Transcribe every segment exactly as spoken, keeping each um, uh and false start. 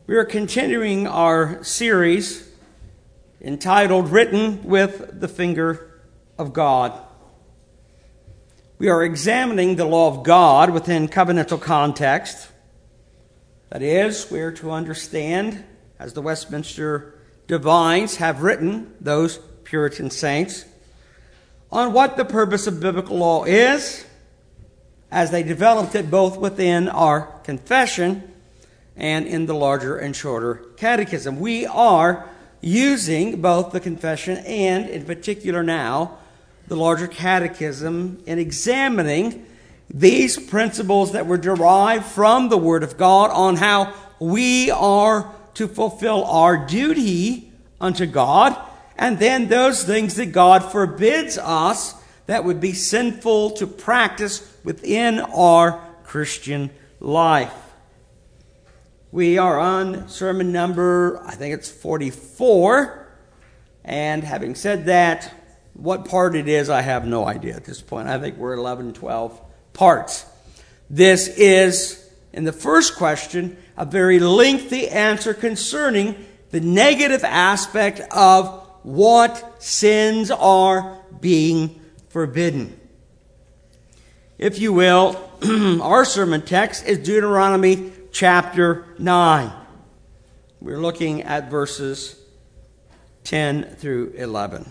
We are continuing our series entitled Written with the Finger of God. We are examining the law of God within covenantal context. That is, we are to understand, as the Westminster divines have written, those Puritan saints, on what the purpose of biblical law is, as they developed it both within our confession and in the larger and shorter catechism. We are using both the confession and, in particular now, the larger catechism in examining these principles that were derived from the Word of God on how we are to fulfill our duty unto God, and then those things that God forbids us that would be sinful to practice within our Christian life. We are on sermon number, I think it's forty-four, and having said that, what part it is, I have no idea at this point. I think we're eleven, twelve parts. This is, in the first question, a very lengthy answer concerning the negative aspect of what sins are being forbidden. If you will, our sermon text is Deuteronomy chapter nine. We're looking at verses ten through eleven.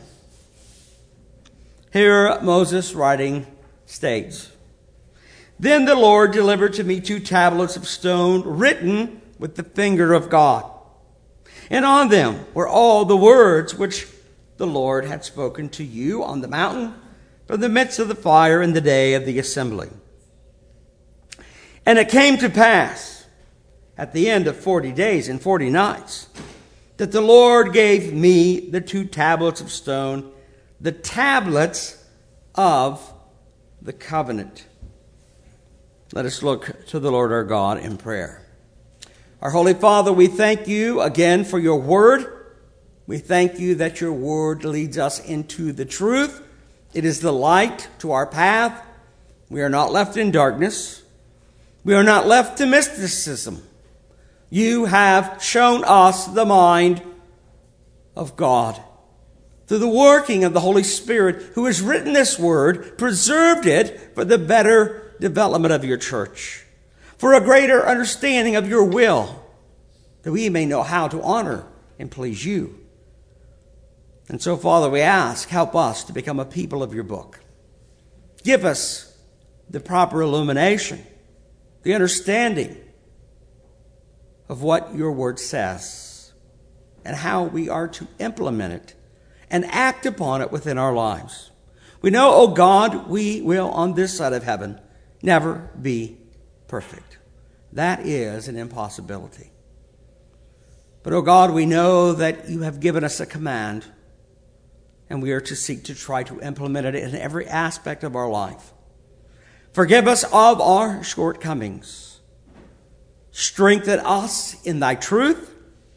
Here Moses writing states, "Then the Lord delivered to me two tablets of stone written with the finger of God. And on them were all the words which the Lord had spoken to you on the mountain from the midst of the fire in the day of the assembly. And it came to pass at the end of forty days and forty nights that the Lord gave me the two tablets of stone, the tablets of the covenant." Let us look to the Lord our God in prayer. Our Holy Father, we thank you again for your word. We thank you that your word leads us into the truth. It is the light to our path. We are not left in darkness. We are not left to mysticism. You have shown us the mind of God through the working of the Holy Spirit, who has written this word, preserved it for the better development of your church, for a greater understanding of your will, that we may know how to honor and please you. And so, Father, we ask, help us to become a people of your book. Give us the proper illumination, the understanding of what your word says, and how we are to implement it and act upon it within our lives. We know, oh God, we will on this side of heaven never be perfect. That is an impossibility. But, oh God, we know that you have given us a command, and we are to seek to try to implement it in every aspect of our life. Forgive us of our shortcomings. Strengthen us in thy truth.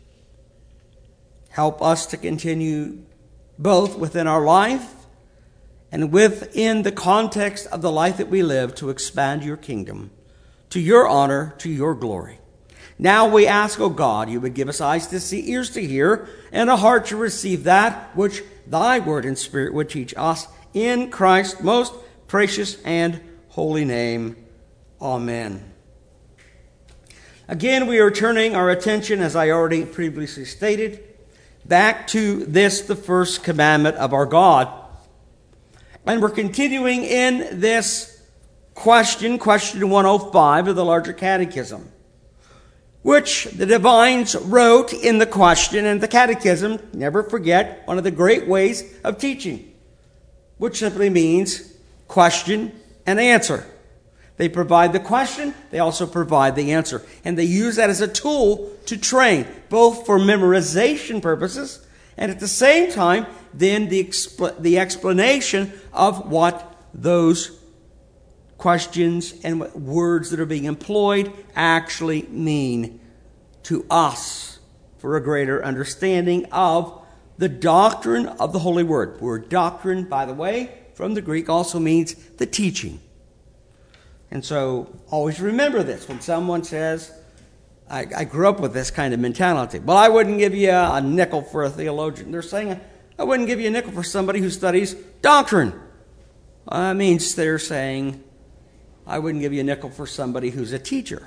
Help us to continue both within our life and within the context of the life that we live to expand your kingdom, to your honor, to your glory. Now we ask, O God, you would give us eyes to see, ears to hear, and a heart to receive that which thy word and spirit would teach us in Christ's most precious and holy name. Amen. Again, we are turning our attention, as I already previously stated, back to this, the first commandment of our God. And we're continuing in this question, question one oh five of the larger catechism, which the divines wrote in the question. And the catechism, never forget, one of the great ways of teaching, which simply means question and answer. They provide the question, they also provide the answer. And they use that as a tool to train, both for memorization purposes and at the same time, then the, expl- the explanation of what those questions and what words that are being employed actually mean to us for a greater understanding of the doctrine of the Holy Word. The word doctrine, by the way, from the Greek also means the teaching. And so always remember this. When someone says, I, I grew up with this kind of mentality. Well, I wouldn't give you a, a nickel for a theologian. They're saying, I wouldn't give you a nickel for somebody who studies doctrine. That means they're saying, I wouldn't give you a nickel for somebody who's a teacher.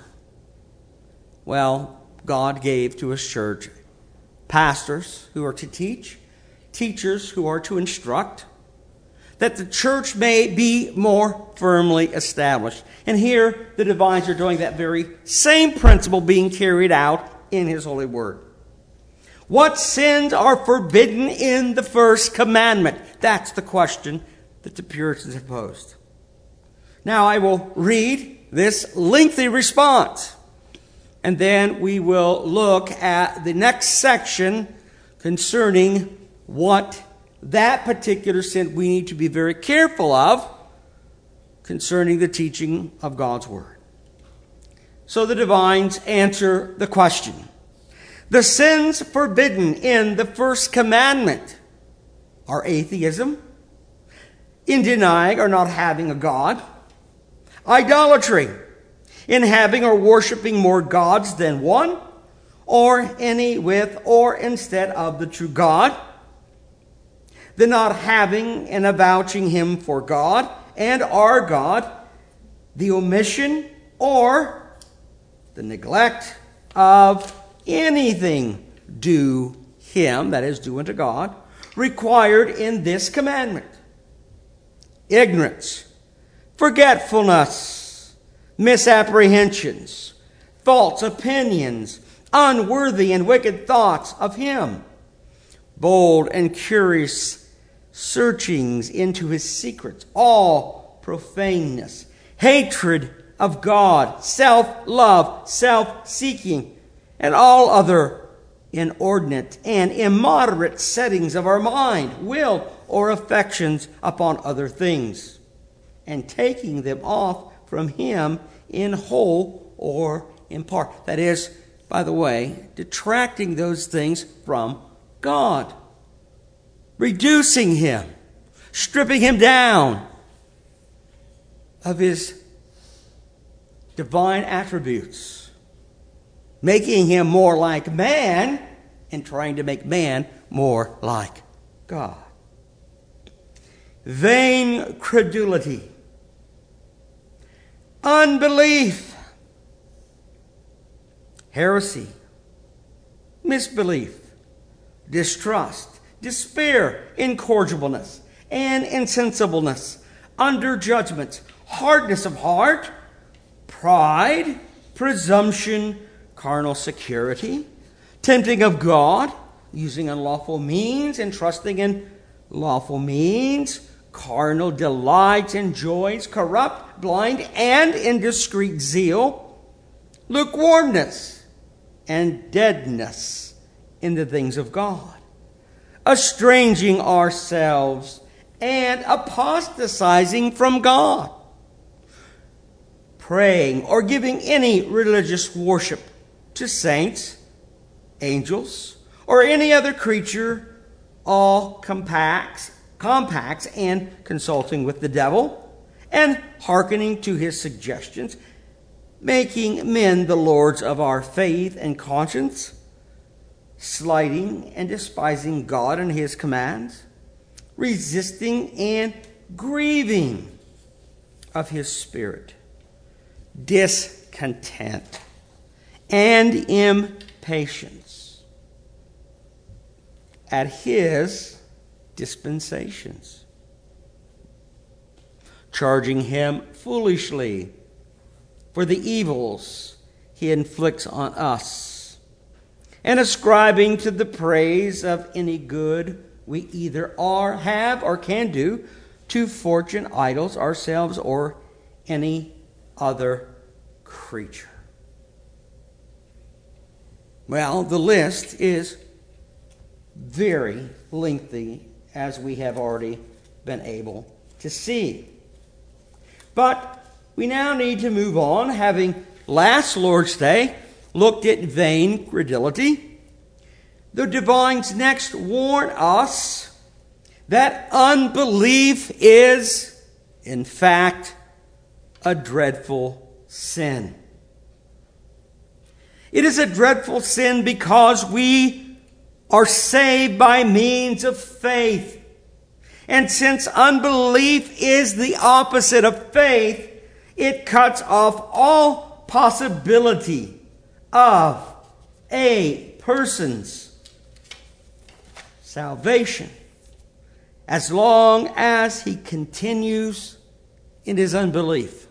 Well, God gave to His church pastors who are to teach, teachers who are to instruct, that the church may be more firmly established. And here, the divines are doing that very same principle being carried out in His holy word. What sins are forbidden in the first commandment? That's the question that the Puritans have posed. Now, I will read this lengthy response, and then we will look at the next section concerning what that particular sin we need to be very careful of concerning the teaching of God's Word. So the divines answer the question. The sins forbidden in the first commandment are atheism, in denying or not having a God, idolatry, in having or worshiping more gods than one, or any with or instead of the true God, the not having and avouching Him for God and our God, the omission or the neglect of anything due Him, that is, due unto God, required in this commandment. Ignorance, forgetfulness, misapprehensions, false opinions, unworthy and wicked thoughts of Him, bold and curious searchings into His secrets, all profaneness, hatred of God, self-love, self-seeking, and all other inordinate and immoderate settings of our mind, will, or affections upon other things, and taking them off from Him in whole or in part. That is, by the way, detracting those things from God, reducing Him, stripping Him down of His divine attributes, making Him more like man and trying to make man more like God. Vain credulity, unbelief, heresy, misbelief, distrust, despair, incorrigibleness, and insensibleness, underjudgment, hardness of heart, pride, presumption, carnal security, tempting of God, using unlawful means and trusting in lawful means, carnal delights and joys, corrupt, blind, and indiscreet zeal, lukewarmness, and deadness in the things of God, estranging ourselves and apostatizing from God, praying or giving any religious worship to saints, angels, or any other creature, all compacts, compacts and consulting with the devil, and hearkening to his suggestions, making men the lords of our faith and conscience, slighting and despising God and His commands, resisting and grieving of His Spirit, discontent and impatience at His dispensations, charging Him foolishly for the evils He inflicts on us, and ascribing to the praise of any good we either are, have, or can do to fortune, idols, ourselves, or any other creature. Well, the list is very lengthy, as we have already been able to see. But we now need to move on, having last Lord's Day looked at vain credulity. The divines next warn us that unbelief is, in fact, a dreadful sin. It is a dreadful sin because we are saved by means of faith. And since unbelief is the opposite of faith, it cuts off all possibility of a person's salvation as long as he continues in his unbelief.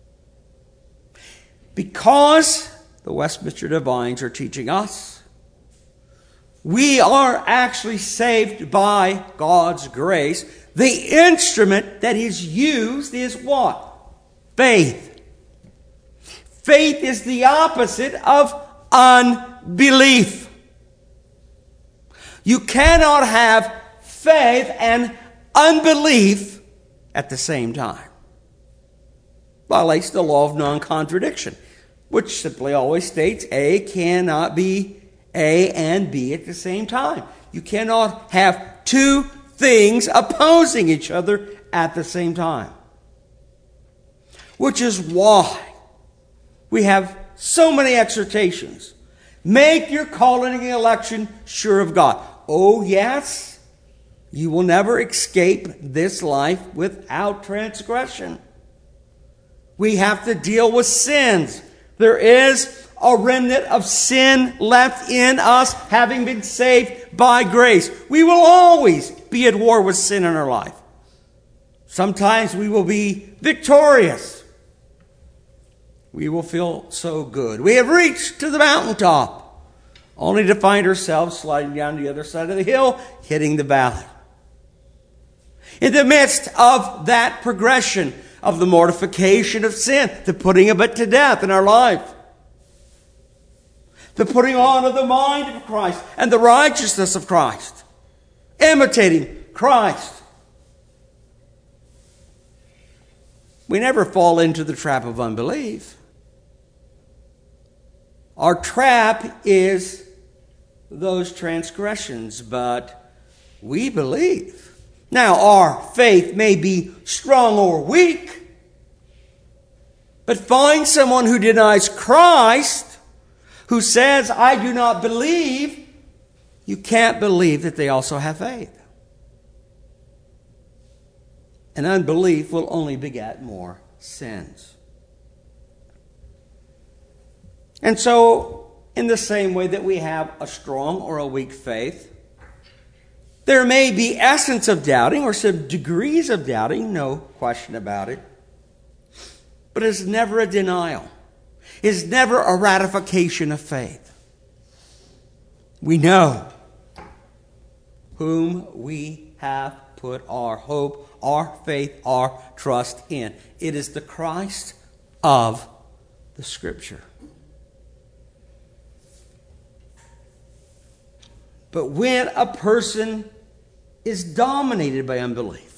Because the Westminster Divines are teaching us, we are actually saved by God's grace. The instrument that is used is what? Faith. Faith is the opposite of unbelief. You cannot have faith and unbelief at the same time. Violates the law of non-contradiction, which simply always states A cannot be A and B at the same time. You cannot have two things opposing each other at the same time. Which is why we have so many exhortations. Make your calling and election sure of God. Oh, yes, you will never escape this life without transgression. We have to deal with sins. There is a remnant of sin left in us, having been saved by grace. We will always be at war with sin in our life. Sometimes we will be victorious. We will feel so good. We have reached to the mountaintop, only to find ourselves sliding down the other side of the hill, hitting the valley. In the midst of that progression of the mortification of sin, the putting of it to death in our life, the putting on of the mind of Christ and the righteousness of Christ, imitating Christ, we never fall into the trap of unbelief. Our trap is those transgressions, but we believe. Now, our faith may be strong or weak, but find someone who denies Christ, who says, I do not believe, you can't believe that they also have faith. And unbelief will only beget more sins. And so, in the same way that we have a strong or a weak faith, there may be essence of doubting or some degrees of doubting, no question about it. But it's never a denial. It's never a ratification of faith. We know whom we have put our hope, our faith, our trust in. It is the Christ of the Scripture. But when a person is dominated by unbelief,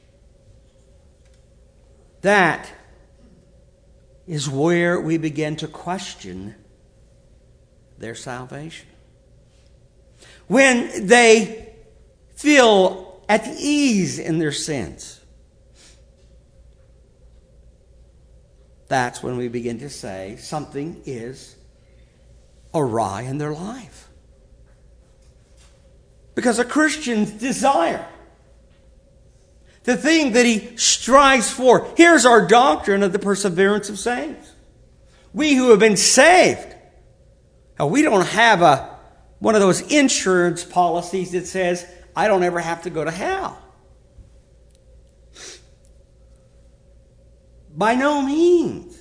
that is where we begin to question their salvation. When they feel at ease in their sins, that's when we begin to say something is awry in their life. Because a Christian's desire, the thing that he strives for, here's our doctrine of the perseverance of saints. We who have been saved, now we don't have a one of those insurance policies that says, I don't ever have to go to hell. By no means.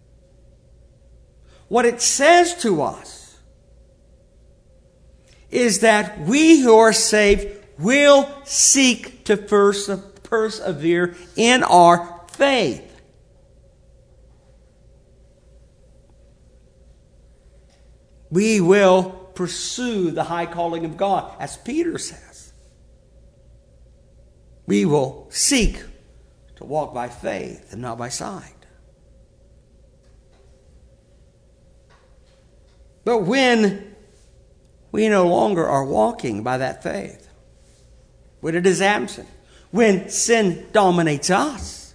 What it says to us is that we who are saved will seek to perse- persevere in our faith. We will pursue the high calling of God, as Peter says. We will seek to walk by faith and not by sight. But when we no longer are walking by that faith, when it is absent, when sin dominates us,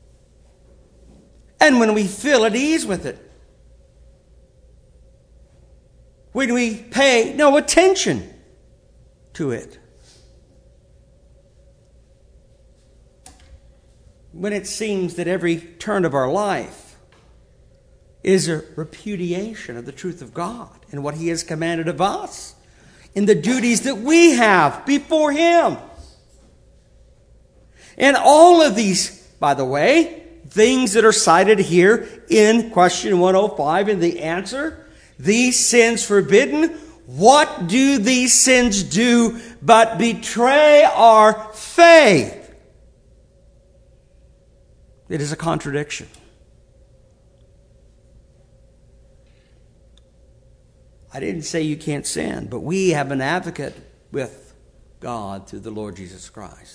and when we feel at ease with it, when we pay no attention to it. When it seems that every turn of our life is a repudiation of the truth of God and what He has commanded of us in the duties that we have before Him. And all of these, by the way, things that are cited here in question one oh five in the answer, these sins forbidden, what do these sins do but betray our faith? It is a contradiction. I didn't say you can't sin, but we have an advocate with God through the Lord Jesus Christ.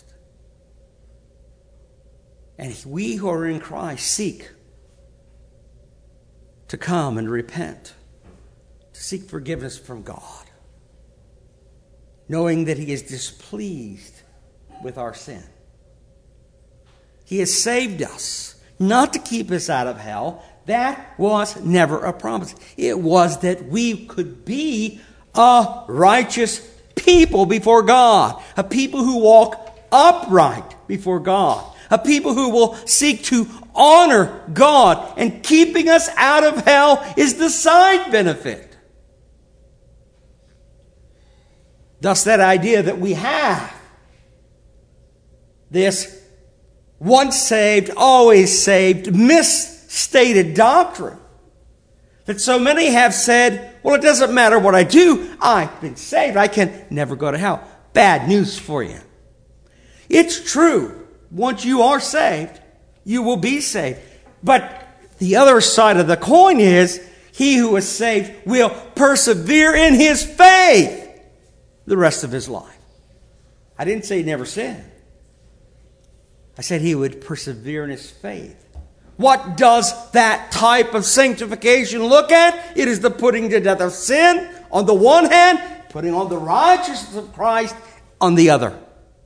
And we who are in Christ seek to come and repent, to seek forgiveness from God, knowing that He is displeased with our sin. He has saved us, not to keep us out of hell. That was never a promise. It was that we could be a righteous people before God, a people who walk upright before God, a people who will seek to honor God, and keeping us out of hell is the side benefit. Thus, that idea that we have this once saved, always saved, misstated doctrine that so many have said, well, it doesn't matter what I do. I've been saved. I can never go to hell. Bad news for you. It's true. Once you are saved, you will be saved. But the other side of the coin is he who is saved will persevere in his faith the rest of his life. I didn't say he never sinned. I said he would persevere in his faith. What does that type of sanctification look at? It is the putting to death of sin on the one hand, putting on the righteousness of Christ on the other.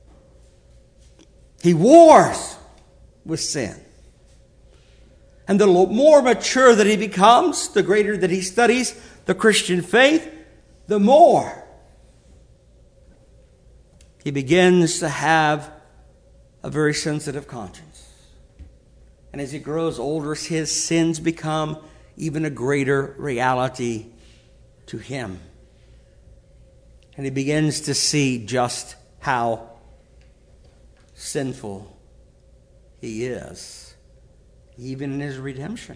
He wars with sin. And the more mature that he becomes, the greater that he studies the Christian faith, the more he begins to have a very sensitive conscience. And as he grows older, his sins become even a greater reality to him. And he begins to see just how sinful he is, even in his redemption.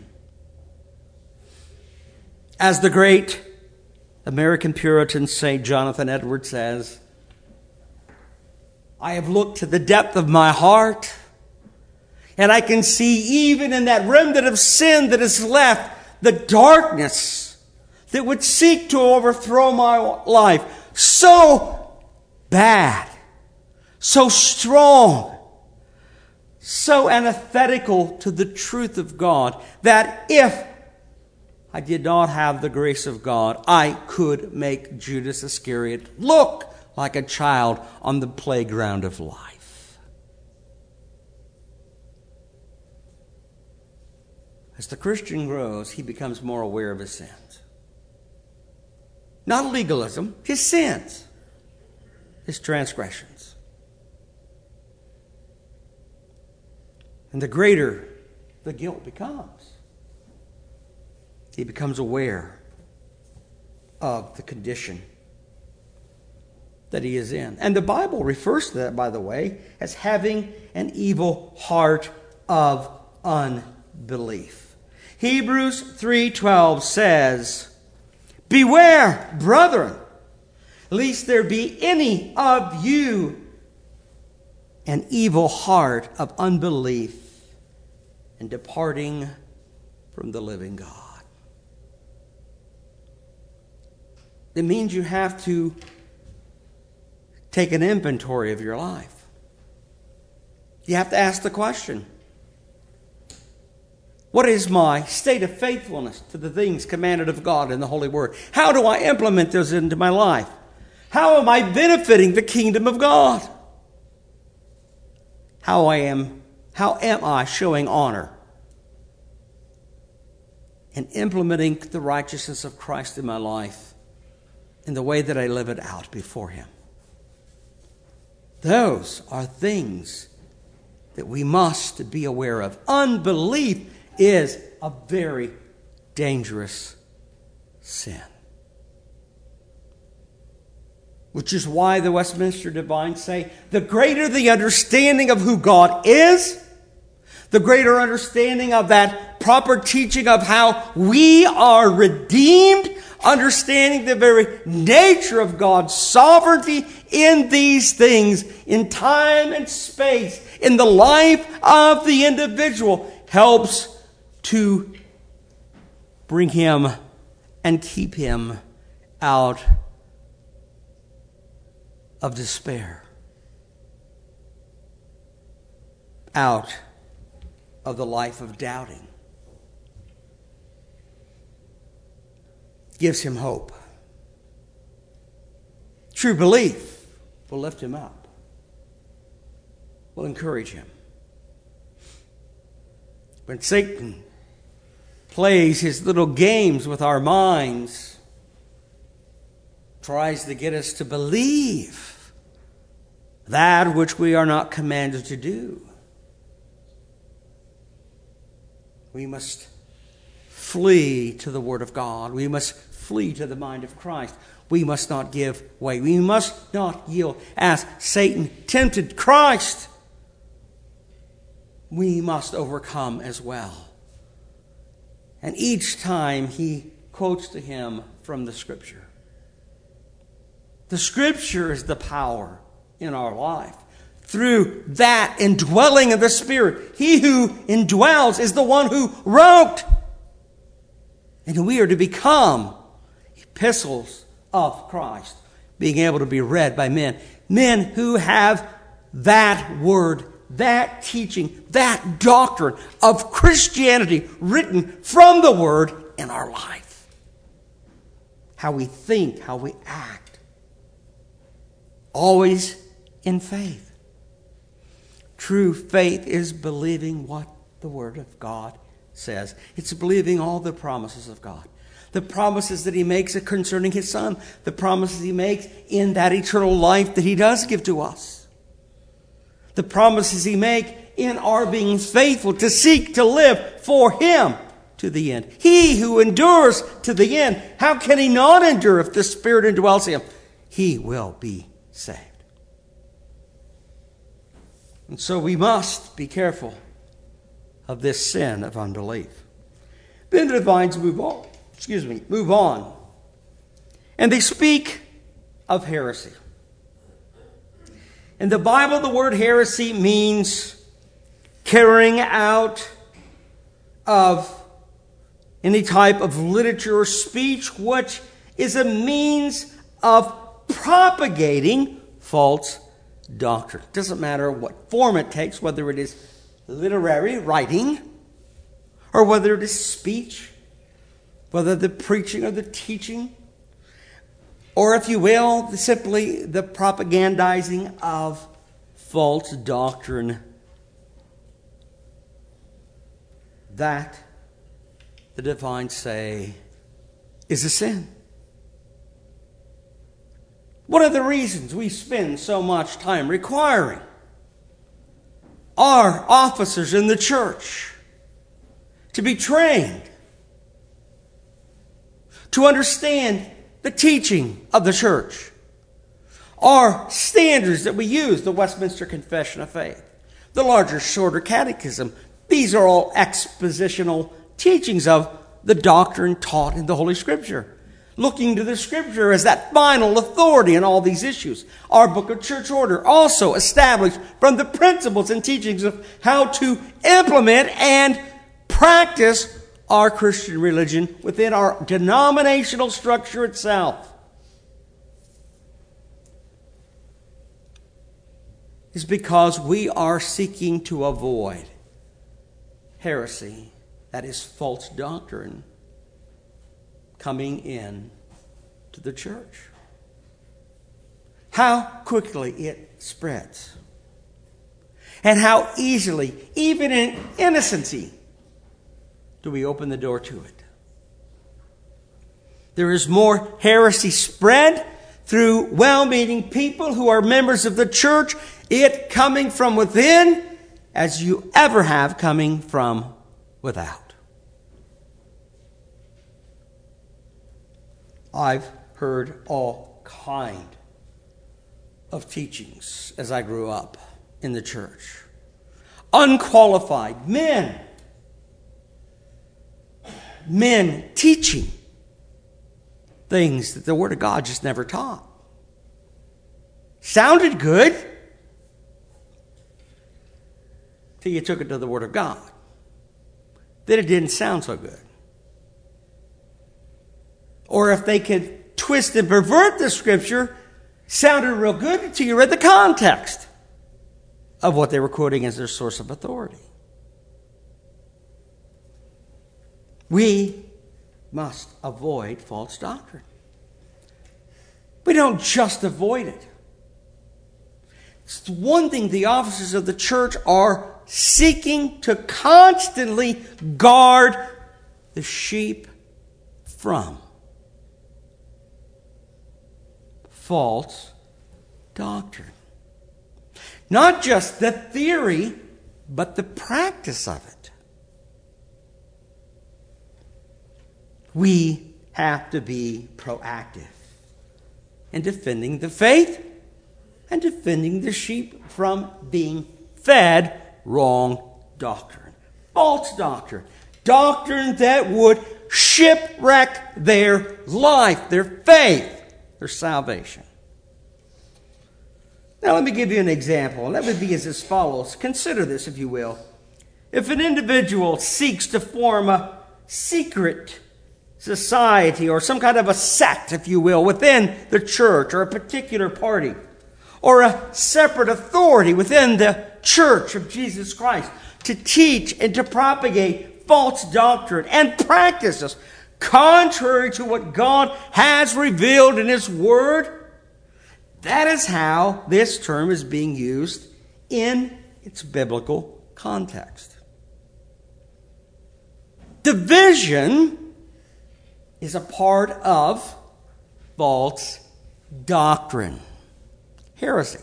As the great American Puritan Saint Jonathan Edwards says, I have looked to the depth of my heart, and I can see even in that remnant of sin that is left, the darkness that would seek to overthrow my life. So bad, so strong, so antithetical to the truth of God, that if I did not have the grace of God, I could make Judas Iscariot look like a child on the playground of life. As the Christian grows, he becomes more aware of his sins. Not legalism, his sins, his transgressions. And the greater the guilt becomes, he becomes aware of the condition that he is in. And the Bible refers to that, by the way, as having an evil heart of unbelief. Hebrews three twelve says, beware, brethren, lest there be any of you an evil heart of unbelief and departing from the living God. It means you have to take an inventory of your life. You have to ask the question, what is my state of faithfulness to the things commanded of God in the Holy Word? How do I implement those into my life? How am I benefiting the kingdom of God? How I am, how am I showing honor and implementing the righteousness of Christ in my life in the way that I live it out before Him. Those are things that we must be aware of. Unbelief is a very dangerous sin. Which is why the Westminster Divines say, the greater the understanding of who God is, the greater understanding of that proper teaching of how we are redeemed, understanding the very nature of God's sovereignty in these things, in time and space, in the life of the individual, helps to bring him and keep him out of despair, out of the life of doubting. Gives him hope. True belief will lift him up, will encourage him. When Satan plays his little games with our minds, tries to get us to believe that which we are not commanded to do, we must flee to the Word of God. We must flee to the mind of Christ. We must not give way. We must not yield as Satan tempted Christ. We must overcome as well. And each time he quotes to him from the Scripture. The Scripture is the power in our life. Through that indwelling of the Spirit, he who indwells is the one who wrote. And we are to become epistles of Christ, being able to be read by men. Men who have that word, that teaching, that doctrine of Christianity written from the Word in our life. How we think, how we act. Always in faith. True faith is believing what the Word of God says. It's believing all the promises of God. The promises that He makes concerning His Son. The promises He makes in that eternal life that He does give to us. The promises He makes in our being faithful to seek to live for Him to the end. He who endures to the end, how can he not endure if the Spirit indwells him? He will be saved. And so we must be careful of this sin of unbelief. Then the divines move on. Excuse me, move on. And they speak of heresy. In the Bible, the word heresy means carrying out of any type of literature or speech which is a means of propagating false doctrine. It doesn't matter what form it takes, whether it is literary writing or whether it is speech, whether the preaching or the teaching, or if you will, simply the propagandizing of false doctrine. That, the divines say, is a sin. One of the reasons we spend so much time requiring our officers in the church to be trained to understand the teaching of the church, our standards that we use, the Westminster Confession of Faith, the larger, shorter catechism. These are all expositional teachings of the doctrine taught in the Holy Scripture. Looking to the Scripture as that final authority in all these issues. Our Book of Church Order also established from the principles and teachings of how to implement and practice our Christian religion within our denominational structure itself. Is because we are seeking to avoid heresy, that is false doctrine, coming in to the church. How quickly it spreads. And how easily, even in innocency, do we open the door to it. There is more heresy spread through well-meaning people who are members of the church, it coming from within, as you ever have coming from without. I've heard all kind of teachings as I grew up in the church. Unqualified men. Men teaching things that the Word of God just never taught. Sounded good till you took it to the Word of God. Then it didn't sound so good. Or if they could twist and pervert the Scripture, sounded real good until you read the context of what they were quoting as their source of authority. We must avoid false doctrine. We don't just avoid it. It's one thing the officers of the church are seeking to constantly guard the sheep from. False doctrine. Not just the theory, but the practice of it. We have to be proactive in defending the faith and defending the sheep from being fed wrong doctrine. False doctrine. Doctrine that would shipwreck their life, their faith, their salvation. Now let me give you an example, and that would be as follows. Consider this, if you will. If an individual seeks to form a secret society or some kind of a sect, if you will, within the church or a particular party, or a separate authority within the church of Jesus Christ to teach and to propagate false doctrine and practices contrary to what God has revealed in His Word, that is how this term is being used in its biblical context. Division is a part of false doctrine. Heresy.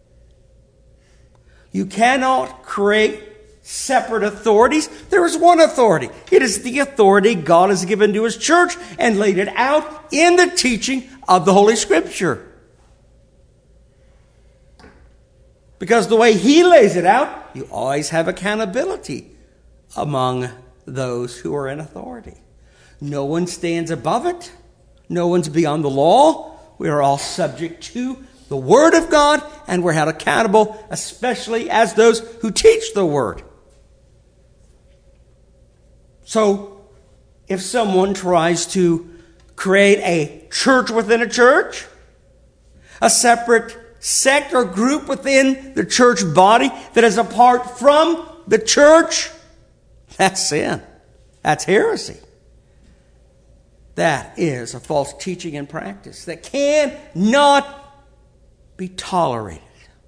You cannot create separate authorities. There is one authority. It is the authority God has given to His church and laid it out in the teaching of the Holy Scripture. Because the way He lays it out, you always have accountability among those who are in authority. No one stands above it. No one's beyond the law. We are all subject to the Word of God, and we're held accountable, especially as those who teach the Word. So, if someone tries to create a church within a church, a separate sect or group within the church body that is apart from the church, that's sin. That's heresy. That is a false teaching and practice that cannot be tolerated.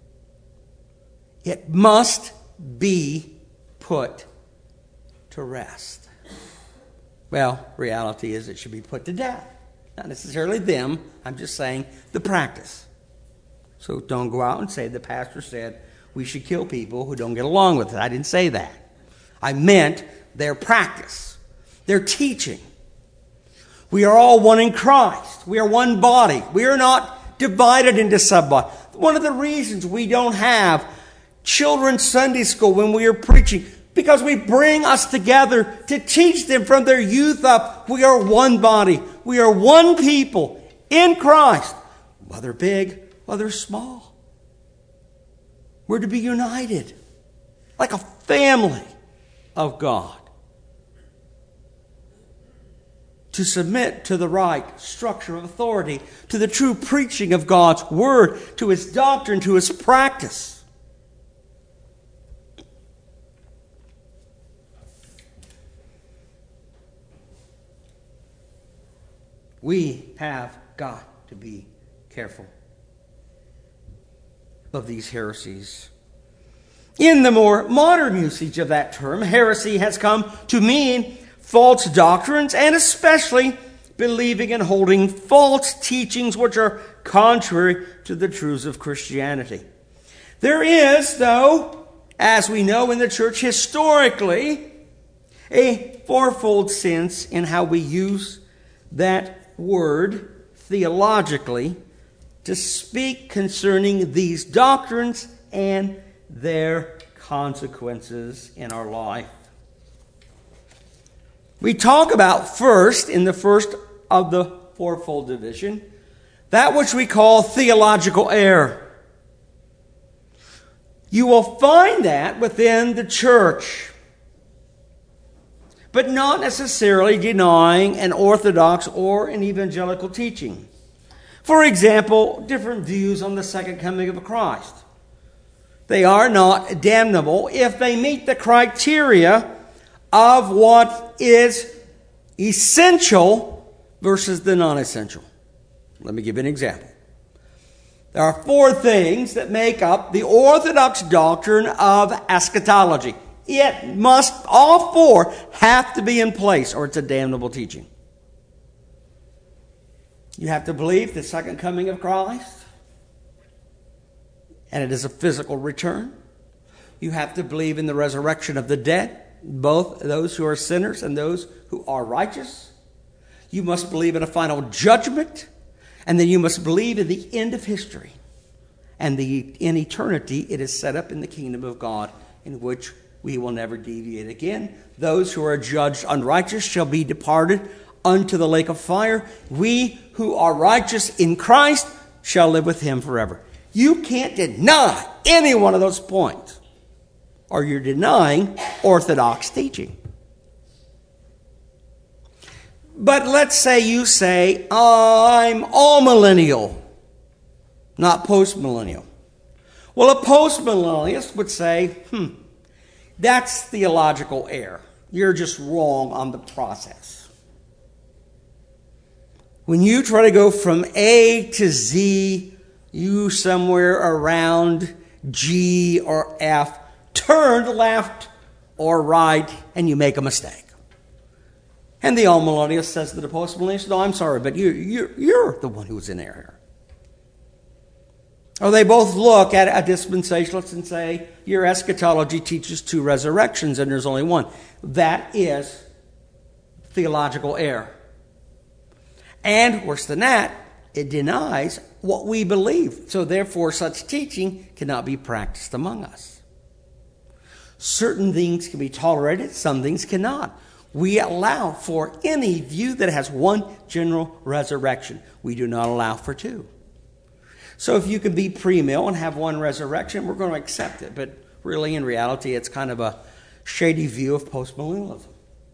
It must be put to rest. Well, reality is it should be put to death. Not necessarily them. I'm just saying the practice. So don't go out and say the pastor said we should kill people who don't get along with it. I didn't say that. I meant their practice, their teaching. We are all one in Christ. We are one body. We are not divided into sub-bodies. One of the reasons we don't have children's Sunday school when we are preaching, because we bring us together to teach them from their youth up. We are one body. We are one people in Christ, whether big, whether small. We're to be united like a family of God. To submit to the right structure of authority, to the true preaching of God's Word, to His doctrine, to His practice. We have got to be careful of these heresies. In the more modern usage of that term, heresy has come to mean false doctrines, and especially believing and holding false teachings which are contrary to the truths of Christianity. There is, though, as we know in the church historically, a fourfold sense in how we use that word theologically to speak concerning these doctrines and their consequences in our life. We talk about first, in the first of the fourfold division, that which we call theological error. You will find that within the church, but not necessarily denying an orthodox or an evangelical teaching. For example, different views on the second coming of Christ. They are not damnable if they meet the criteria of what is essential versus the non-essential. Let me give you an example. There are four things that make up the orthodox doctrine of eschatology. It must, all four have to be in place or it's a damnable teaching. You have to believe the second coming of Christ, and it is a physical return. You have to believe in the resurrection of the dead, both those who are sinners and those who are righteous. You must believe in a final judgment, and then you must believe in the end of history. And the, in eternity, it is set up in the kingdom of God, in which we will never deviate again. Those who are judged unrighteous shall be departed unto the lake of fire. We who are righteous in Christ shall live with him forever. You can't deny any one of those points, or you're denying orthodox teaching. But let's say you say, I'm all millennial, not post-millennial. Well, a post-millennialist would say, hmm, that's theological error. You're just wrong on the process. When you try to go from A to Z, you somewhere around G or F, turn left or right, and you make a mistake. And the all-millennialist says to the post-millennialist, no, I'm sorry, but you, you, you're the one who was in error. Or they both look at a dispensationalist and say, your eschatology teaches two resurrections and there's only one. That is theological error. And worse than that, it denies what we believe. So therefore, such teaching cannot be practiced among us. Certain things can be tolerated, some things cannot. We allow for any view that has one general resurrection. We do not allow for two. So if you can be pre-mill and have one resurrection, we're going to accept it. But really, in reality, it's kind of a shady view of postmillennialism.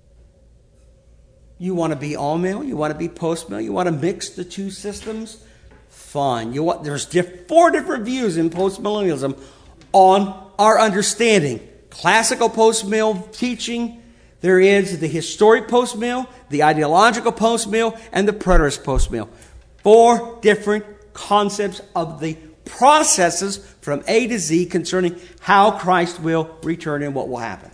You want to be all-mill, you want to be post-mill, you want to mix the two systems? Fine. You want, there's diff, four different views in postmillennialism on our understanding. Classical post-mill teaching. There is the historic post-mill, the ideological post-mill, and the preterist post-mill. Four different concepts of the processes from A to Z concerning how Christ will return and what will happen.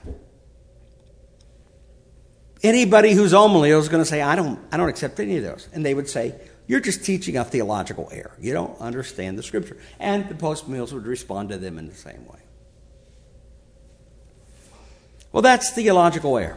Anybody who's all-millennial is going to say, I don't, I don't accept any of those. And they would say, you're just teaching a theological error. You don't understand the Scripture. And the post-mills would respond to them in the same way. Well, that's theological error.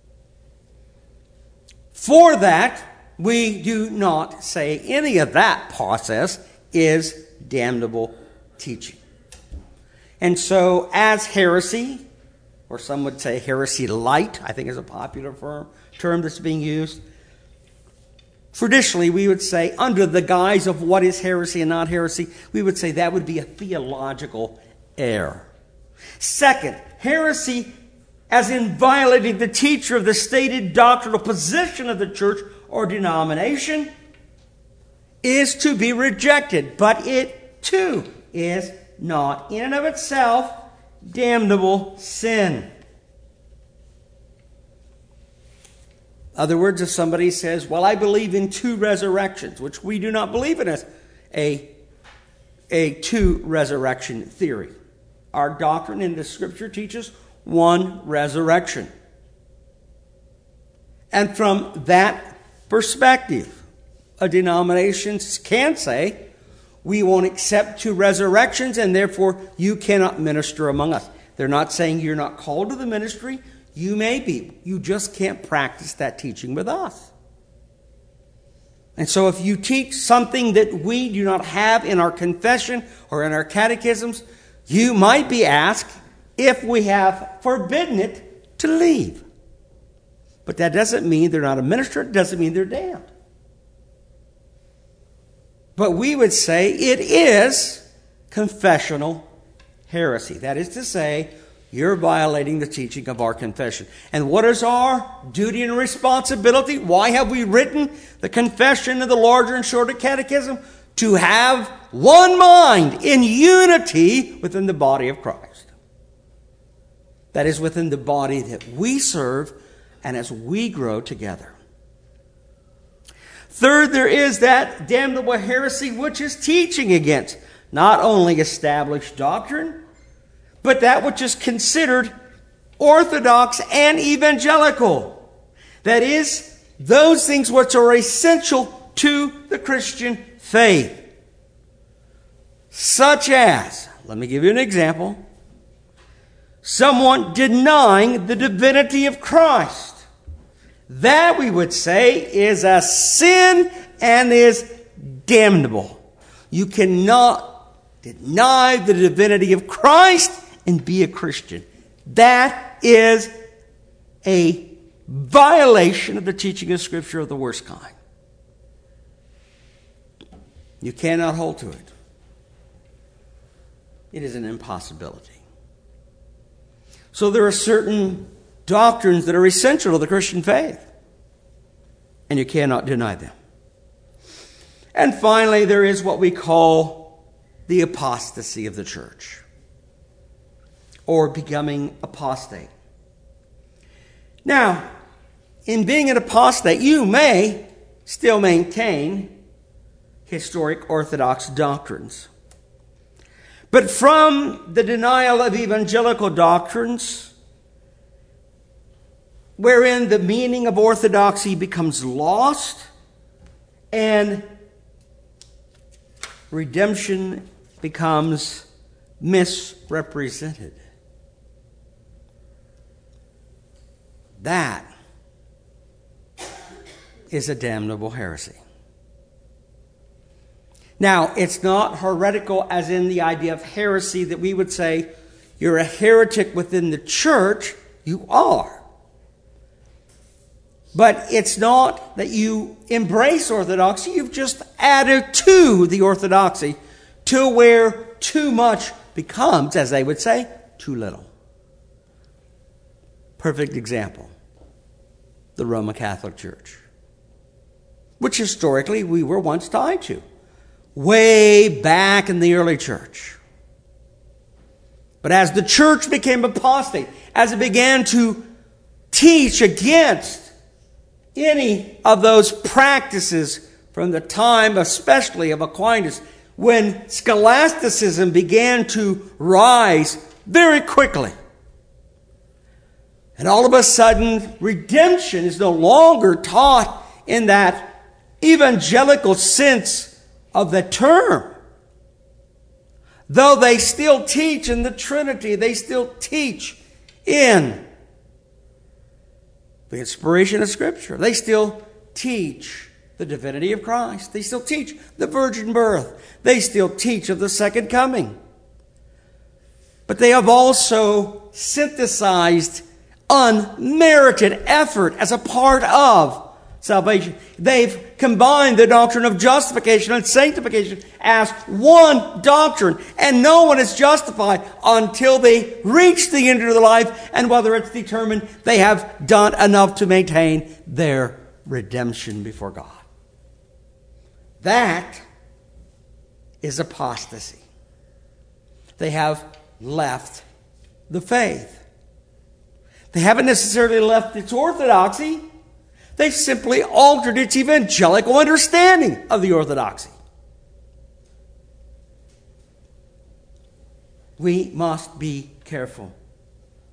For that, we do not say any of that process is damnable teaching. And so, as heresy, or some would say heresy light, I think is a popular term, term that's being used. Traditionally, we would say, under the guise of what is heresy and not heresy, we would say that would be a theological error. Second, heresy as in violating the teacher of the stated doctrinal position of the church or denomination is to be rejected, but it too is not in and of itself damnable sin. In other words, if somebody says, well, I believe in two resurrections, which we do not believe in as a, a two resurrection theory. Our doctrine in the Scripture teaches one resurrection. And from that perspective. A denomination can say, we won't accept two resurrections, and therefore you cannot minister among us. They're not saying you're not called to the ministry. You may be. You just can't practice that teaching with us. And so if you teach something that we do not have in our confession or in our catechisms, you might be asked if we have forbidden it to leave. But that doesn't mean they're not a minister. It doesn't mean they're damned. But we would say it is confessional heresy. That is to say, you're violating the teaching of our confession. And what is our duty and responsibility? Why have we written the confession of the larger and shorter catechism? To have one mind in unity within the body of Christ. That is, within the body that we serve and as we grow together. Third, there is that damnable heresy which is teaching against not only established doctrine, but that which is considered orthodox and evangelical. That is, those things which are essential to the Christian faith. Such as, let me give you an example, someone denying the divinity of Christ. That, we would say, is a sin and is damnable. You cannot deny the divinity of Christ and be a Christian. That is a violation of the teaching of Scripture of the worst kind. You cannot hold to it. It is an impossibility. So there are certain doctrines that are essential to the Christian faith, and you cannot deny them. And finally, there is what we call the apostasy of the church, or becoming apostate. Now, in being an apostate, you may still maintain historic Orthodox doctrines. But from the denial of evangelical doctrines, wherein the meaning of orthodoxy becomes lost and redemption becomes misrepresented. That is a damnable heresy. Now, it's not heretical as in the idea of heresy that we would say you're a heretic within the church. You are. But it's not that you embrace orthodoxy. You've just added to the orthodoxy to where too much becomes, as they would say, too little. Perfect example. The Roman Catholic Church, which historically we were once tied to. Way back in the early church. But as the church became apostate, as it began to teach against any of those practices from the time especially of Aquinas, when scholasticism began to rise very quickly, and all of a sudden redemption is no longer taught in that evangelical sense of the term. Though they still teach in the Trinity, they still teach in the inspiration of Scripture. They still teach the divinity of Christ. They still teach the virgin birth. They still teach of the second coming. But they have also synthesized unmerited effort as a part of salvation. They've combined the doctrine of justification and sanctification as one doctrine. And no one is justified until they reach the end of their life, and whether it's determined they have done enough to maintain their redemption before God. That is apostasy. They have left the faith. They haven't necessarily left its orthodoxy. They've simply altered its evangelical understanding of the orthodoxy. We must be careful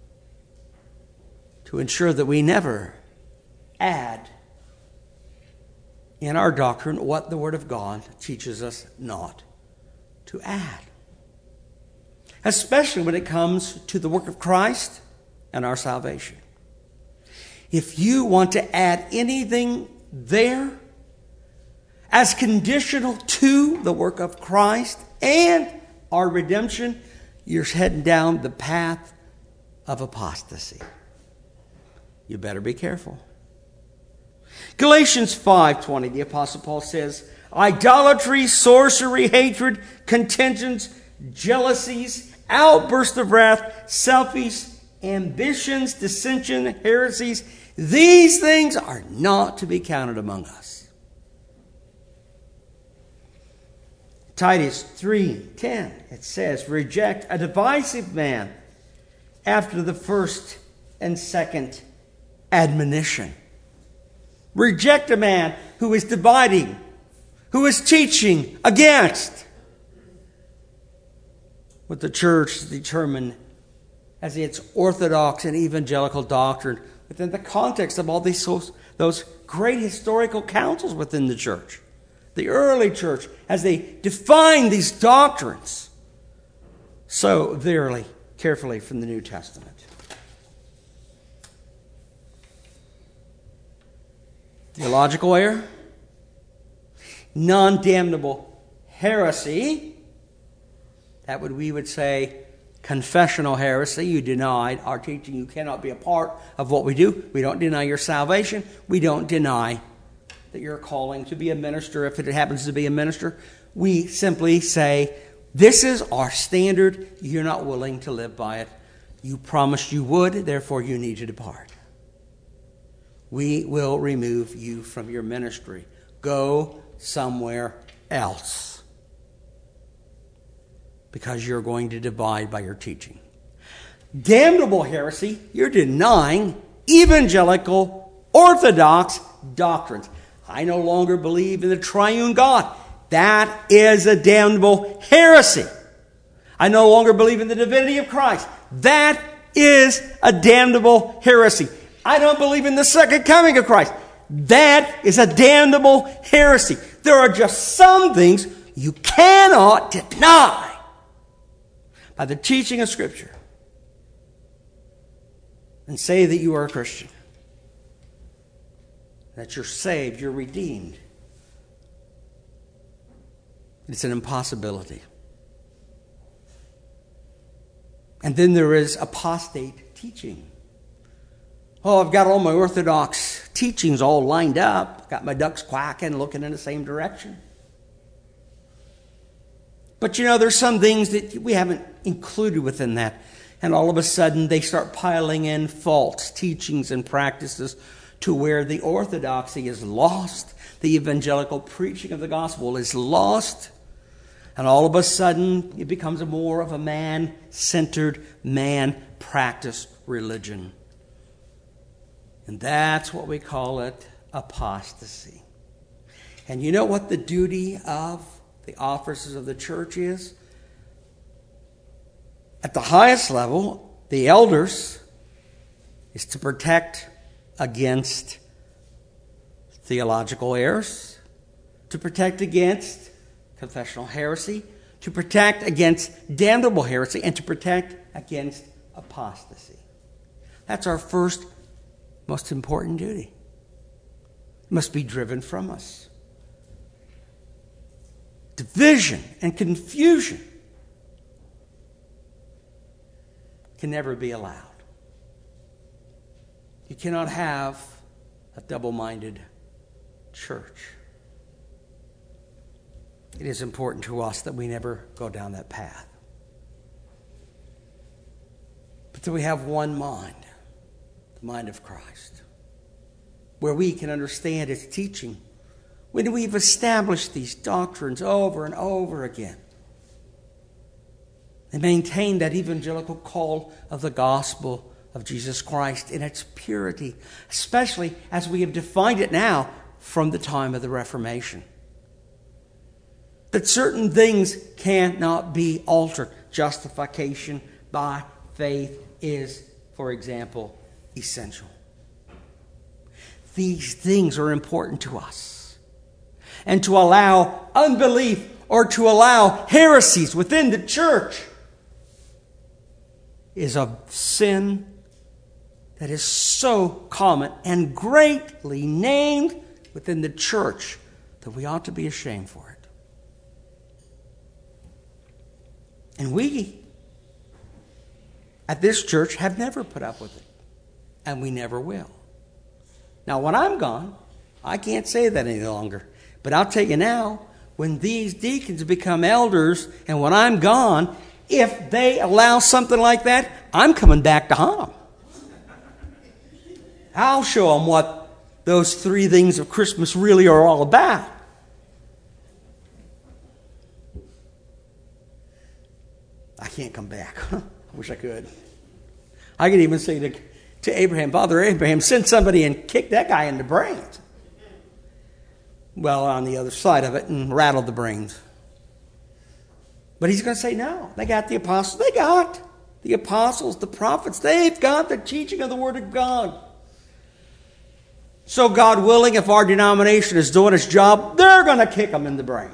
to ensure that we never add in our doctrine what the Word of God teaches us not to add, especially when it comes to the work of Christ and our salvation. If you want to add anything there as conditional to the work of Christ and our redemption, you're heading down the path of apostasy. You better be careful. Galatians five twenty, the Apostle Paul says, idolatry, sorcery, hatred, contentions, jealousies, outbursts of wrath, selfish ambitions, dissension, heresies, these things are not to be counted among us. Titus three ten, it says, reject a divisive man after the first and second admonition. Reject a man who is dividing, who is teaching against what the church has determined as its orthodox and evangelical doctrine within the context of all these those great historical councils within the church. The early church, as they defined these doctrines so very carefully from the New Testament. Theological error, non-damnable heresy, that would we would say confessional heresy. You denied our teaching. You cannot be a part of what we do. We don't deny your salvation. We don't deny that you're calling to be a minister if it happens to be a minister. We simply say, this is our standard. You're not willing to live by it. You promised you would, therefore you need to depart. We will remove you from your ministry. Go somewhere else. Because you're going to divide by your teaching. Damnable heresy, you're denying evangelical orthodox doctrines. I no longer believe in the triune God. That is a damnable heresy. I no longer believe in the divinity of Christ. That is a damnable heresy. I don't believe in the second coming of Christ. That is a damnable heresy. There are just some things you cannot deny by the teaching of Scripture and say that you are a Christian, that you're saved, you're redeemed. It's an impossibility. And then there is apostate teaching. Oh, I've got all my orthodox teachings all lined up. Got my ducks quacking, looking in the same direction. But you know, there's some things that we haven't included within that. And all of a sudden, they start piling in false teachings and practices to where the orthodoxy is lost. The evangelical preaching of the gospel is lost. And all of a sudden, it becomes a more of a man-centered, man-practiced religion. And that's what we call it, apostasy. And you know what the duty of the officers of the church is? At the highest level, the elders is to protect against theological errors, to protect against confessional heresy, to protect against damnable heresy, and to protect against apostasy. That's our first most important duty. It must be driven from us. Division and confusion can never be allowed. You cannot have a double-minded church. It is important to us that we never go down that path. But that we have one mind. The mind of Christ, where we can understand His teaching, when we've established these doctrines over and over again, and maintain that evangelical call of the gospel of Jesus Christ in its purity, especially as we have defined it now from the time of the Reformation. That certain things cannot be altered. Justification by faith is, for example, essential. These things are important to us. and to allow unbelief or to allow heresies within the church is a sin that is so common and greatly named within the church that we ought to be ashamed for it. And we, at this church, have never put up with it. And we never will. Now, when I'm gone, I can't say that any longer. But I'll tell you now, when these deacons become elders and when I'm gone, if they allow something like that, I'm coming back to haunt them. I'll show them what those three things of Christmas really are all about. I can't come back. I wish I could. I could even say to, to Abraham, Father Abraham, send somebody and kick that guy in the brains. Well, on the other side of it and rattle the brains. But he's going to say no. They got the apostles. They got the apostles, the prophets. They've got the teaching of the Word of God. So God willing, if our denomination is doing its job, they're going to kick them in the brains.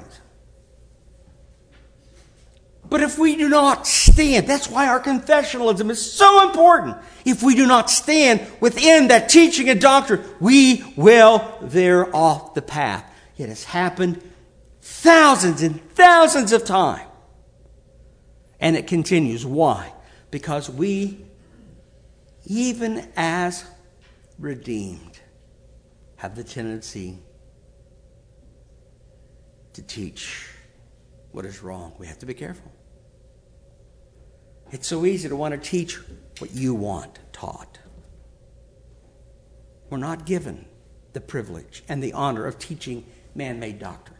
But if we do not stand, that's why our confessionalism is so important. If we do not stand within that teaching and doctrine, we will veer off the path. It has happened thousands and thousands of times. And it continues. Why? Because we, even as redeemed, have the tendency to teach what is wrong. We have to be careful. It's so easy to want to teach what you want taught. We're not given the privilege and the honor of teaching man-made doctrine.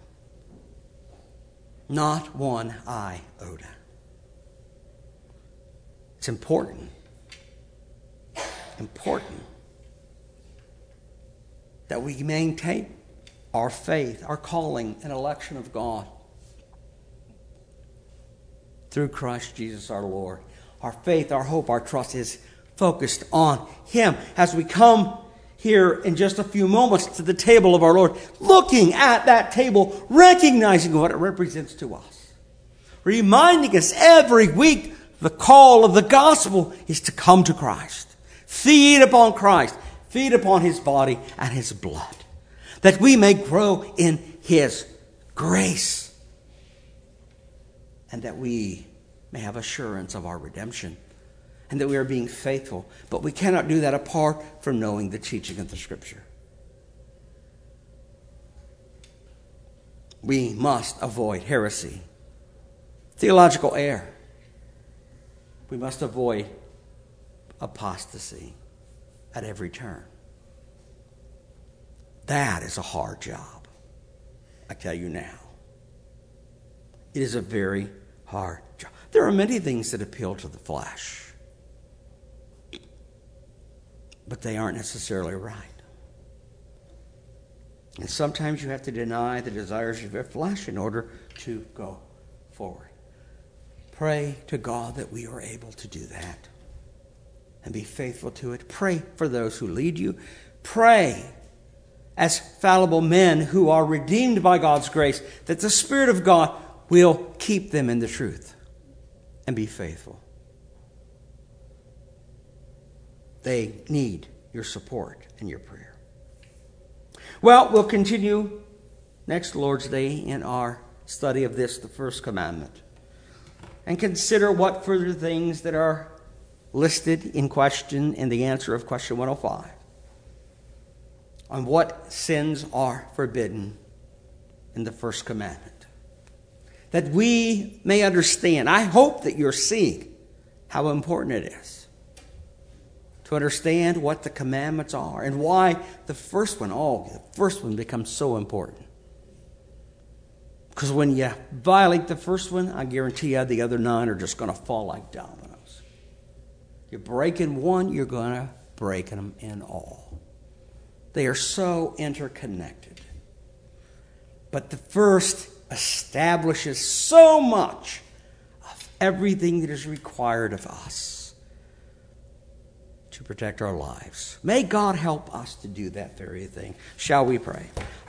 Not one iota. It's important. Important that we maintain our faith, our calling and election of God through Christ Jesus our Lord. Our faith, our hope, our trust is focused on Him. As we come here in just a few moments to the table of our Lord, looking at that table, recognizing what it represents to us, reminding us every week the call of the gospel is to come to Christ, feed upon Christ, feed upon His body and His blood, that we may grow in His grace, and that we may have assurance of our redemption, and that we are being faithful. But we cannot do that apart from knowing the teaching of the Scripture. We must avoid heresy, theological error. We must avoid apostasy at every turn. That is a hard job, I tell you now. It is a very hard job. There are many things that appeal to the flesh, but they aren't necessarily right. And sometimes you have to deny the desires of your flesh in order to go forward. Pray to God that we are able to do that and be faithful to it. Pray for those who lead you. Pray as fallible men who are redeemed by God's grace that the Spirit of God will keep them in the truth and be faithful. They need your support and your prayer. Well, we'll continue next Lord's Day in our study of this, the first commandment, and consider what further things that are listed in question in the answer of question one oh five on what sins are forbidden in the first commandment. That we may understand. I hope that you're seeing how important it is to understand what the commandments are and why the first one, oh, the first one becomes so important. Because when you violate the first one, I guarantee you the other nine are just going to fall like dominoes. You're breaking one, you're going to break them in all. They are so interconnected. But the first establishes so much of everything that is required of us to protect our lives. May God help us to do that very thing. Shall we pray?